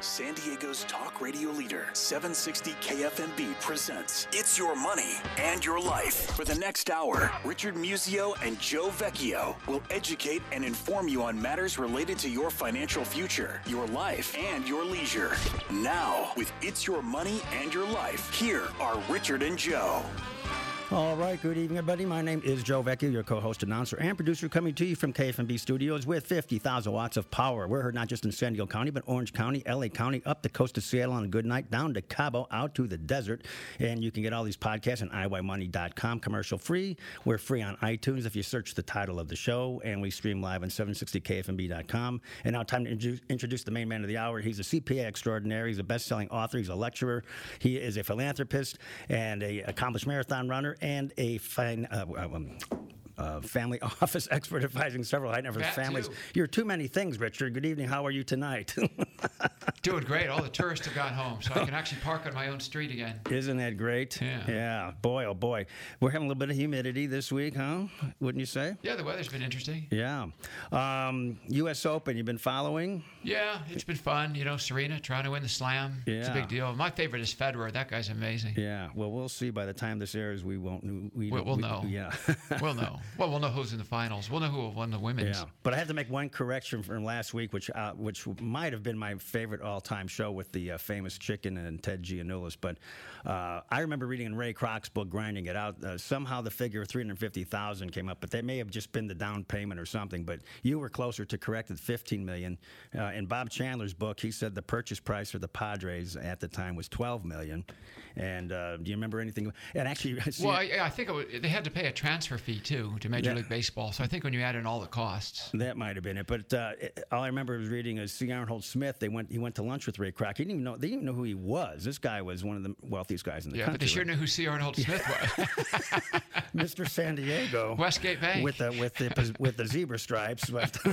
San Diego's talk radio leader, 760 KFMB presents It's Your Money and Your Life. For the next hour, Richard Musio and Joe Vecchio will educate and inform you on matters related to your financial future, your life, and your leisure. Now, with It's Your Money and Your Life, here are Richard and Joe. All right, good evening, everybody. My name is Joe Vecchio, your co-host, announcer, and producer, coming to you from KFMB Studios with 50,000 watts of power. We're heard not just in San Diego County, but Orange County, LA County, up the coast of Seattle on a good night, down to Cabo, out to the desert. And you can get all these podcasts on IYMoney.com, commercial free. We're free on iTunes if you search the title of the show, and we stream live on 760KFMB.com. And now time to introduce the main man of the hour. He's a CPA extraordinary. He's a best-selling author. He's a lecturer. He is a philanthropist and an accomplished marathon runner, and a family office expert advising several high-net-worth families. Too. You're too many things, Richard. Good evening. How are you tonight? Doing great. All the tourists have gone home, so I can actually park on my own street again. Isn't that great? Yeah. Boy, oh boy. We're having a little bit of humidity this week, huh? Wouldn't you say? Yeah, the weather's been interesting. Yeah. U.S. Open, you've been following? Yeah, it's been fun. You know, Serena trying to win the Slam. It's a big deal. My favorite is Federer. That guy's amazing. Yeah. Well, we'll see. By the time this airs, we won't. We'll know. Yeah. We'll know. Well, we'll know who's in the finals. We'll know who won the women's. Yeah. But I have to make one correction from last week, which might have been my favorite all-time show with the famous Chicken and Ted Giannoulis. But I remember reading in Ray Kroc's book, Grinding It Out, somehow the figure of $350,000 came up, but that may have just been the down payment or something. But you were closer to correct at $15 million. In Bob Chandler's book, he said the purchase price for the Padres at the time was $12 million. And do you remember anything? And actually, I think they had to pay a transfer fee too to Major League Baseball. So I think when you add in all the costs, that might have been it. But all I remember was reading is C. Arnold Smith. He went to lunch with Ray Kroc. They didn't even know who he was. This guy was one of the wealthiest guys in the country. Yeah, but they sure knew who C. Arnold Smith was. Mr. San Diego, Westgate Bank, with the zebra stripes.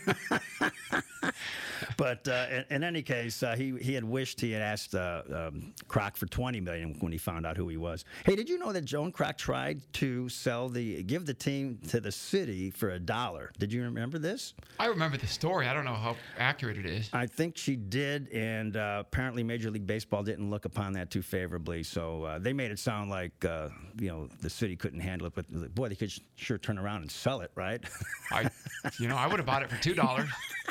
But in any case, he had wished he had asked Kroc for $20 million when he found out who he was. Hey, did you know that Joan Kroc tried to give the team to the city for $1? Did you remember this? I remember the story. I don't know how accurate it is. I think she did, and apparently Major League Baseball didn't look upon that too favorably. So they made it sound like the city couldn't handle it, but boy, they could sure turn around and sell it, right? I would have bought it for $2.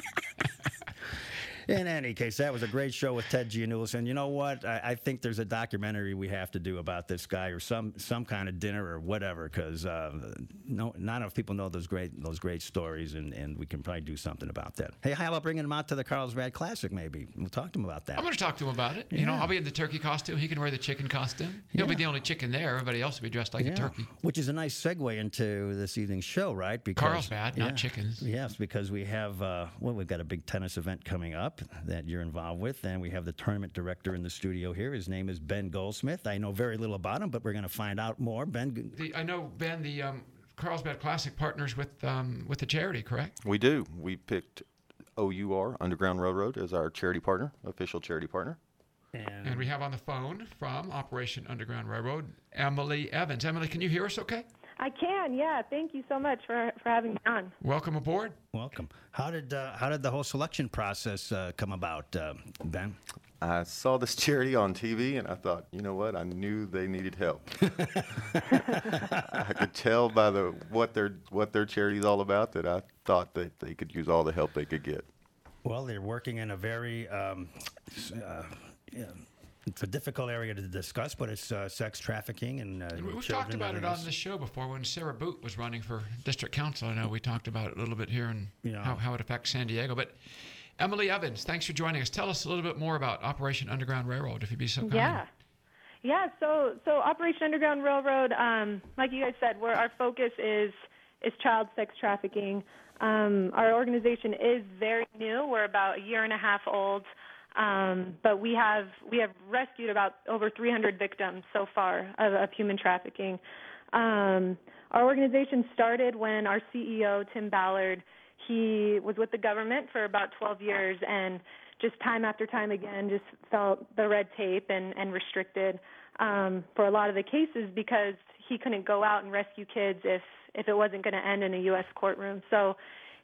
In any case, that was a great show with Ted Giannoulis, and you know what? I think there's a documentary we have to do about this guy, or some kind of dinner or whatever, because not enough people know those great stories, and we can probably do something about that. Hey, how about bringing him out to the Carlsbad Classic? Maybe we'll talk to him about that. I'm going to talk to him about it. Yeah. I'll be in the turkey costume. He can wear the chicken costume. He'll be the only chicken there. Everybody else will be dressed like a turkey. Which is a nice segue into this evening's show, right? Because Carlsbad, not chickens. Yes, because we have we've got a big tennis event coming up that you're involved with, and we have the tournament director in the studio here. His name is Ben Goldsmith. I know very little about him, but we're going to find out more. Ben, I know Ben. The Carlsbad Classic partners with the charity, correct? We do. We picked OUR, Underground Railroad, as our charity partner, official charity partner. And we have on the phone from Operation Underground Railroad, Emily Evans. Emily, can you hear us okay? I can, yeah. Thank you so much for having me on. Welcome aboard. Welcome. How did the whole selection process come about, Ben? I saw this charity on TV, and I thought, you know what? I knew they needed help. I could tell by what their charity's all about that I thought that they could use all the help they could get. Well, they're working in a very it's a difficult area to discuss, but it's sex trafficking and we've talked about it on the show before when Sarah Boot was running for district council. I know we talked about it a little bit here and how it affects San Diego. But Emily Evans, thanks for joining us. Tell us a little bit more about Operation Underground Railroad, if you'd be so kind. Yeah. So Operation Underground Railroad, like you guys said, our focus is child sex trafficking. Our organization is very new. We're about a year and a half old. But we have rescued about over 300 victims so far of human trafficking. Our organization started when our CEO, Tim Ballard, he was with the government for about 12 years and just time after time again just felt the red tape and restricted for a lot of the cases because he couldn't go out and rescue kids if it wasn't going to end in a U.S. courtroom. So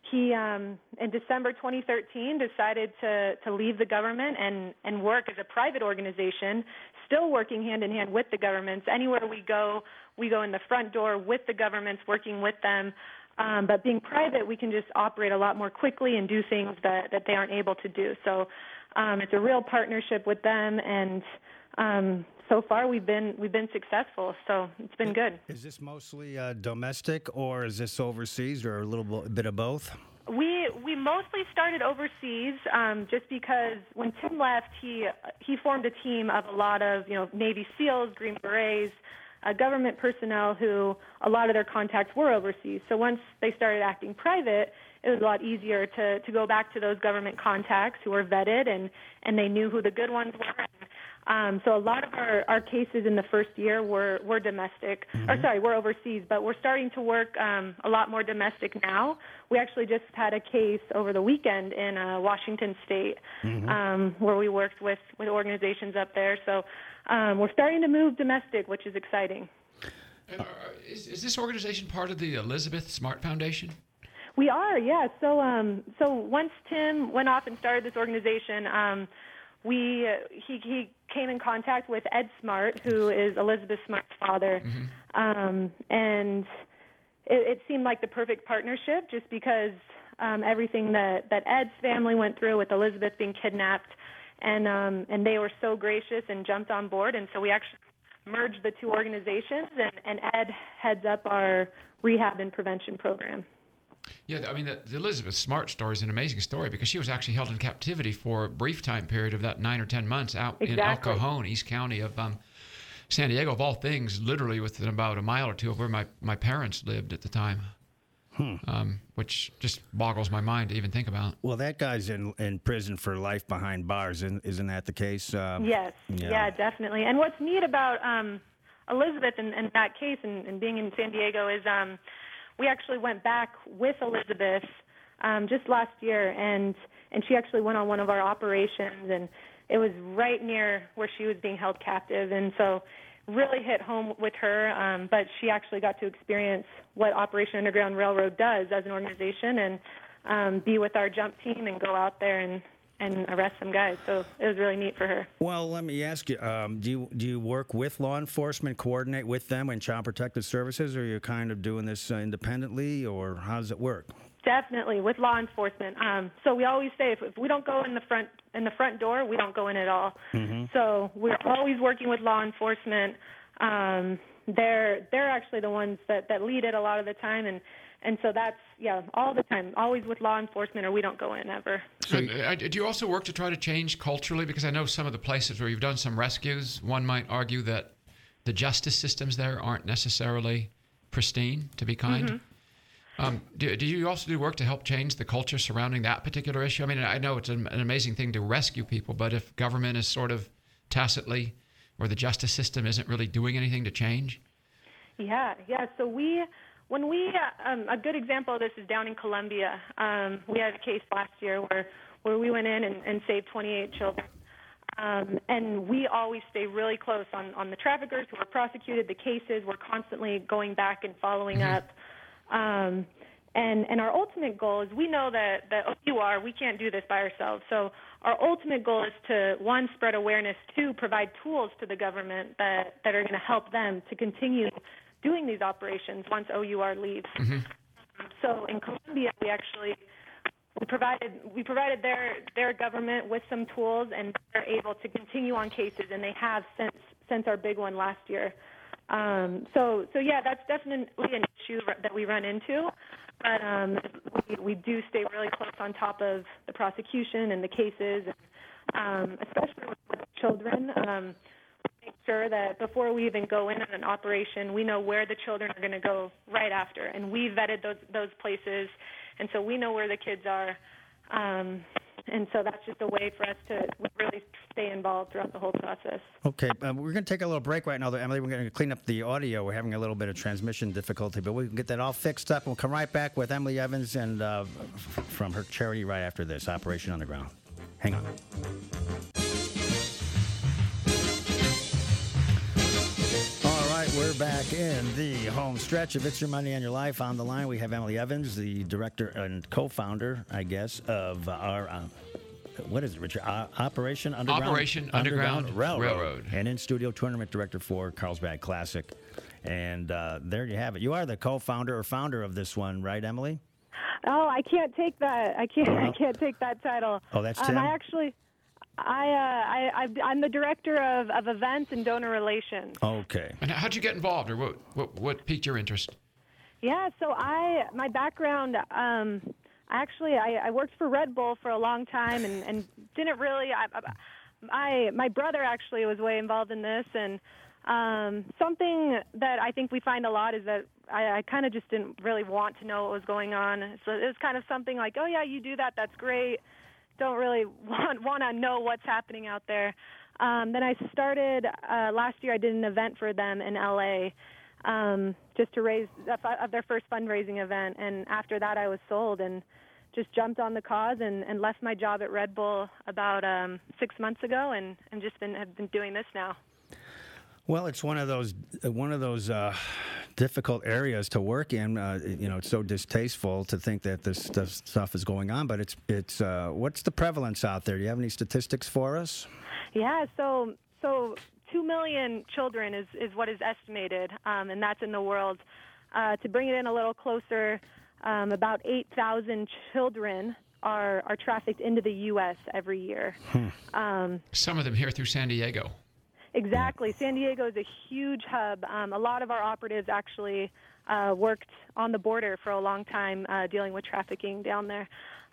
He, in December 2013, decided to leave the government and work as a private organization, still working hand in hand with the governments. Anywhere we go in the front door with the governments, working with them. But being private, we can just operate a lot more quickly and do things that they aren't able to do. So it's a real partnership with them, and so far we've been successful. So it's been good. Is this mostly domestic, or is this overseas, or a little bit of both? We mostly started overseas, just because when Tim left, he formed a team of a lot of Navy SEALs, Green Berets, government personnel who a lot of their contacts were overseas. So once they started acting private, it was a lot easier to go back to those government contacts who were vetted and they knew who the good ones were. So a lot of our cases in the first year were domestic, were overseas, but we're starting to work a lot more domestic now. We actually just had a case over the weekend in Washington State, where we worked with organizations up there. So we're starting to move domestic, which is exciting. Is this organization part of the Elizabeth Smart Foundation? We are, yeah. So once Tim went off and started this organization, he came in contact with Ed Smart, who is Elizabeth Smart's father, and it seemed like the perfect partnership, just because everything that Ed's family went through with Elizabeth being kidnapped, and they were so gracious and jumped on board, and so we actually merged the two organizations, and Ed heads up our rehab and prevention program. Yeah, I mean, the Elizabeth Smart story is an amazing story because she was actually held in captivity for a brief time period of that 9 or 10 months out in El Cajon, East County of San Diego, of all things, literally within about a mile or two of where my parents lived at the time, which just boggles my mind to even think about. Well, that guy's in prison for life behind bars, isn't that the case? Yes, yeah, definitely. And what's neat about Elizabeth and that case and being in San Diego is we actually went back with Elizabeth just last year, and she actually went on one of our operations, and it was right near where she was being held captive, and so really hit home with her, but she actually got to experience what Operation Underground Railroad does as an organization and be with our jump team and go out there and arrest some guys. So it was really neat for her. Well, let me ask you, do you work with law enforcement, coordinate with them in Child Protective Services, or are you kind of doing this independently, or how does it work? Definitely with law enforcement. So we always say if we don't go in the front door, we don't go in at all. So we're always working with law enforcement. They're actually the ones that lead it a lot of the time, and so that's, all the time, always with law enforcement, or we don't go in ever. And do you also work to try to change culturally? Because I know some of the places where you've done some rescues, one might argue that the justice systems there aren't necessarily pristine, to be kind. Do you also do work to help change the culture surrounding that particular issue? I mean, I know it's an amazing thing to rescue people, but if government is sort of tacitly, or the justice system isn't really doing anything to change? Yeah. So a good example of this is down in Colombia. We had a case last year where we went in and saved 28 children. And we always stay really close on the traffickers who are prosecuted, the cases. We're constantly going back and following up. And our ultimate goal is, we know that OUR, we can't do this by ourselves. So our ultimate goal is to, one, spread awareness, two, provide tools to the government that are going to help them to continue doing these operations once OUR leaves. So in Colombia, we provided their government with some tools, and they're able to continue on cases, and they have since our big one last year. So that's definitely an issue that we run into, but we do stay really close on top of the prosecution and the cases, especially with children. Make sure that before we even go in on an operation, we know where the children are going to go right after, and we vetted those places, and so we know where the kids are. And so that's just a way for us to really stay involved throughout the whole process. Okay, we're going to take a little break right now, though, Emily. We're going to clean up the audio. We're having a little bit of transmission difficulty, but we can get that all fixed up, and we'll come right back with Emily Evans and from her charity right after this, Operation Underground. Hang on. We're back in the home stretch of It's Your Money and Your Life. On the line, we have Emily Evans, the director and co-founder, I guess, of our, what is it, Richard? Operation Underground Railroad. And in-studio tournament director for Carlsbad Classic. And there you have it. You are the co-founder or founder of this one, right, Emily? Oh, I can't take that. I can't take that title. Oh, that's Tim? I'm the director of events and donor relations. Okay. And how'd you get involved, or what piqued your interest? Yeah, so my background, I worked for Red Bull for a long time and didn't really. My brother actually was way involved in this, and something that I think we find a lot is that I kind of just didn't really want to know what was going on. So it was kind of something like, oh yeah, you do that, that's great. Don't really want to know what's happening out there. Then I started last year. I did an event for them in LA, just to raise their first fundraising event. And after that, I was sold and just jumped on the cause and left my job at Red Bull about 6 months ago, and just have been doing this now. Well, it's one of those difficult areas to work in. It's so distasteful to think that this stuff is going on. But it's what's the prevalence out there? Do you have any statistics for us? Yeah, so 2 million children is what is estimated, and that's in the world. To bring it in a little closer, about 8,000 children are trafficked into the U.S. every year. Some of them here through San Diego. Exactly. San Diego is a huge hub. A lot of our operatives actually worked on the border for a long time, dealing with trafficking down there.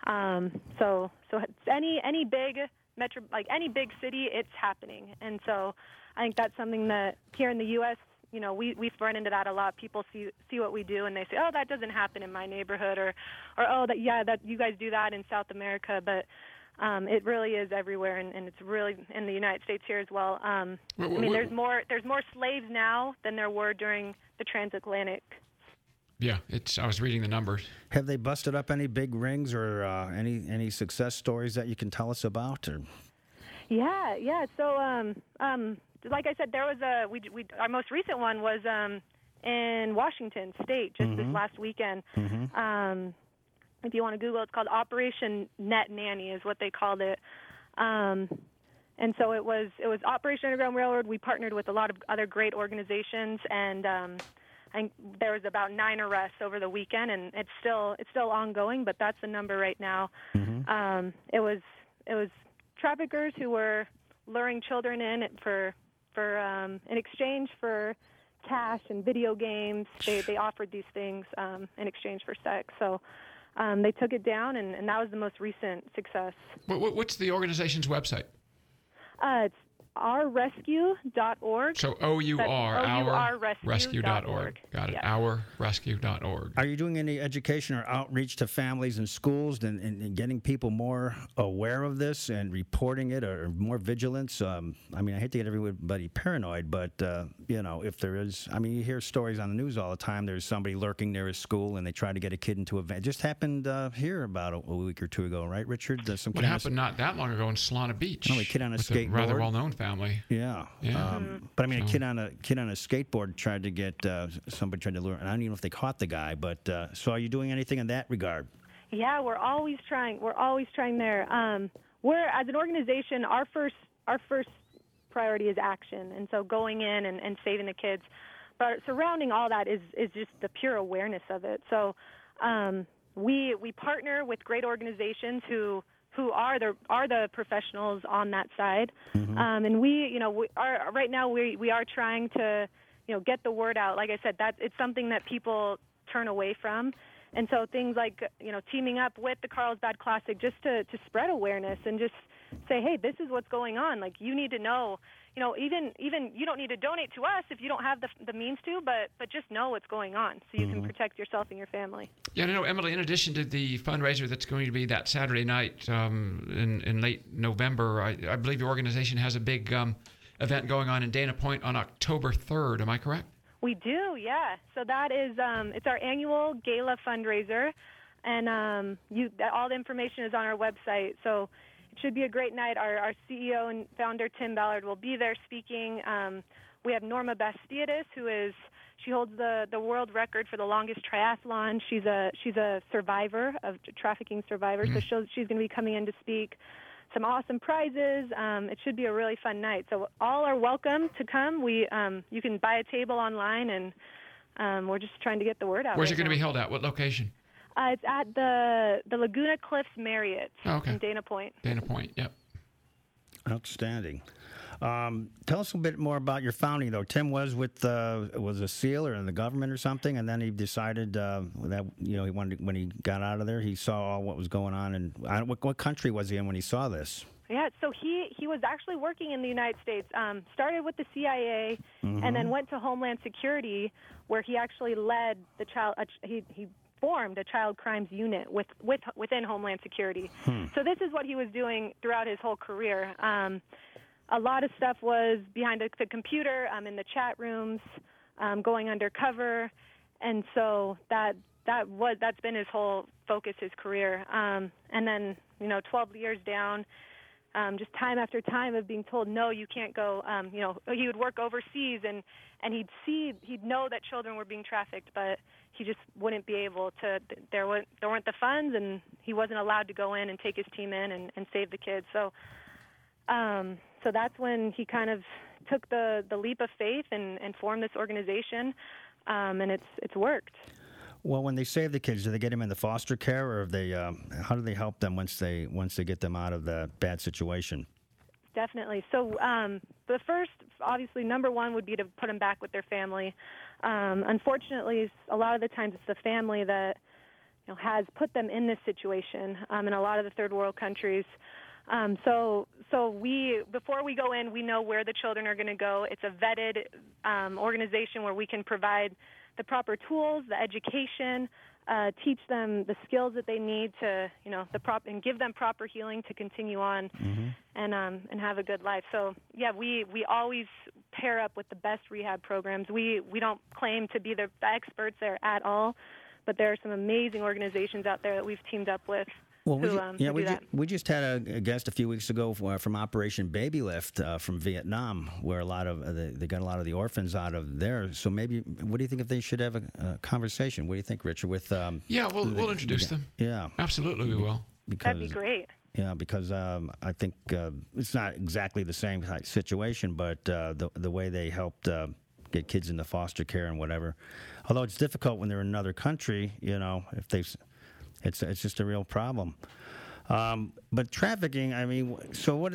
So any big metro, like any big city, it's happening. And so I think that's something that here in the U.S., we've run into that a lot. People see what we do and they say, oh, that doesn't happen in my neighborhood, or oh, that you guys do that in South America, but. It really is everywhere, and it's really in the United States here as well. There's more slaves now than there were during the transatlantic. Yeah, I was reading the numbers. Have they busted up any big rings or any success stories that you can tell us about? Or? Yeah. So, like I said, there was our most recent one was in Washington State just this last weekend. If you want to Google, it's called Operation Net Nanny is what they called it. And so it was Operation Underground Railroad. We partnered with a lot of other great organizations, and I think there was about 9 arrests over the weekend, and it's still ongoing, but that's the number right now. It was traffickers who were luring children in for in exchange for cash and video games. They offered these things in exchange for sex. So. They took it down, and that was the most recent success. What's the organization's website? It's ourrescue.org. So ourrescue.org. Got it. Yes. Ourrescue.org. Are you doing any education or outreach to families and schools and getting people more aware of this and reporting it, or more vigilance? I hate to get everybody paranoid, but if there is, you hear stories on the news all the time. There's somebody lurking near a school and they try to get a kid into a van. It just happened here about a week or two ago, right, Richard? What happened not that long ago in Solana Beach? A kid on a skateboard. A rather well-known family. Yeah. But a kid on a skateboard tried to get somebody tried to lure. And I don't even know if they caught the guy. But so, are you doing anything in that regard? Yeah, we're always trying. We're always trying there. We're, as an organization, our first priority is action, and so going in and saving the kids. But surrounding all that is just the pure awareness of it. So we partner with great organizations who are the professionals on that side, and we are right now we are trying to get the word out. Like I said, that it's something that people turn away from, and so things like teaming up with the Carlsbad Classic just to spread awareness and just say, hey, this is what's going on. Like, you need to know. Even you don't need to donate to us if you don't have the means to, but just know what's going on so you can protect yourself and your family. Yeah, I know, Emily, in addition to the fundraiser that's going to be that Saturday night in late November, I believe your organization has a big event going on in Dana Point on October 3rd. Am I correct? We do, yeah. So that is it's our annual gala fundraiser, and all the information is on our website. So should be a great night. Our CEO and founder, Tim Ballard, will be there speaking. We have Norma Bastiadis, she holds the world record for the longest triathlon. She's a survivor, trafficking survivor, so she's going to be coming in to speak. Some awesome prizes. It should be a really fun night. So all are welcome to come. You can buy a table online, and we're just trying to get the word out. Where's it going to be held at? What location? It's at the Laguna Cliffs Marriott in Dana Point. Dana Point, yep. Outstanding. Tell us a bit more about your founding, though. Tim was a SEAL or in the government or something, and then he decided that he wanted when he got out of there, he saw what was going on. And what country was he in when he saw this? Yeah, so he was actually working in the United States. Started with the CIA, and then went to Homeland Security, where he actually led the child. He formed a child crimes unit within Homeland Security. So this is what he was doing throughout his whole career. A lot of stuff was behind the computer, in the chat rooms, going undercover, and so that's been his whole focus, his career. And then 12 years down, just time after time of being told no, you can't go. He would work overseas, and he'd know that children were being trafficked, but he just wouldn't be able to. There weren't the funds, and he wasn't allowed to go in and take his team in and save the kids. So that's when he kind of took the leap of faith and formed this organization, and it's worked. Well, when they save the kids, do they get them into foster care, or how do they help them once they get them out of the bad situation? Definitely. So the first, obviously, number one would be to put them back with their family. Unfortunately, a lot of the times it's the family that has put them in this situation in a lot of the third world countries. So before we go in, we know where the children are going to go. It's a vetted organization where we can provide the proper tools, the education, teach them the skills that they need to, and give them proper healing to continue on and have a good life. So yeah, we always pair up with the best rehab programs. We don't claim to be the experts there at all, but there are some amazing organizations out there that we've teamed up with. Well, we just had a guest a few weeks ago from Operation Baby Lift from Vietnam, where they got a lot of the orphans out of there. So maybe, what do you think if they should have a conversation? What do you think, Richard? We'll introduce them. Yeah, absolutely, we will. That'd be great. Yeah, because I think it's not exactly the same situation, but the way they helped get kids into foster care and whatever. Although it's difficult when they're in another country, if they. It's just a real problem. But trafficking, I mean, so what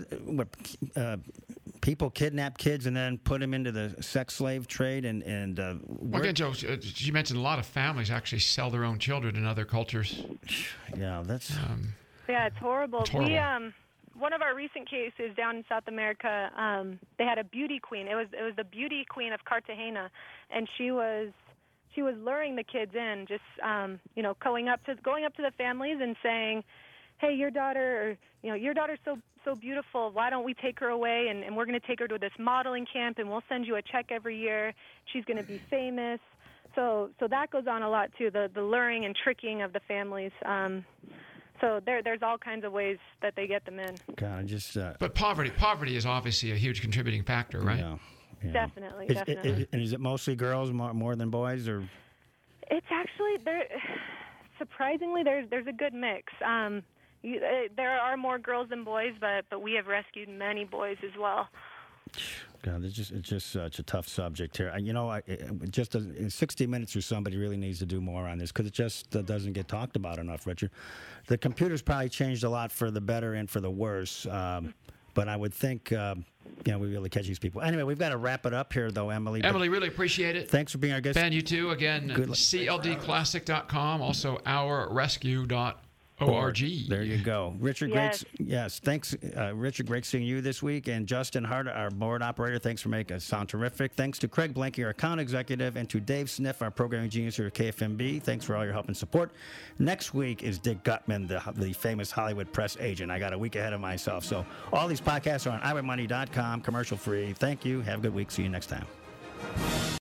people kidnap kids and then put them into the sex slave trade and well, again, Joe, you mentioned a lot of families actually sell their own children in other cultures. Yeah, that's... it's horrible. It's horrible. One of our recent cases down in South America, they had a beauty queen. It was the beauty queen of Cartagena, and she was luring the kids in, just going up to the families and saying, "Hey, your daughter's so beautiful. Why don't we take her away and we're going to take her to this modeling camp and we'll send you a check every year. She's going to be famous." So that goes on a lot too, the luring and tricking of the families. So there's all kinds of ways that they get them in. God, But poverty is obviously a huge contributing factor, right? Yeah. Yeah. Definitely. And is it mostly girls more than boys, or? It's actually surprisingly there's a good mix. There are more girls than boys, but we have rescued many boys as well. God, it's just such a tough subject here. Just in 60 Minutes or somebody really needs to do more on this, because it just doesn't get talked about enough, Richard. The computer's probably changed a lot for the better and for the worse. But I would think, we really catch these people. Anyway, we've got to wrap it up here, though, Emily. Emily, really appreciate it. Thanks for being our guest. Ben, you too. Again, cldclassic.com, also ourrescue.org. There you go. Richard, yes. Thanks, Richard. Great seeing you this week. And Justin Hart, our board operator, thanks for making us sound terrific. Thanks to Craig Blanky, our account executive, and to Dave Sniff, our programming genius here at KFMB. Thanks for all your help and support. Next week is Dick Gutman, the famous Hollywood press agent. I got a week ahead of myself. So all these podcasts are on iWayMoney.com, commercial free. Thank you. Have a good week. See you next time.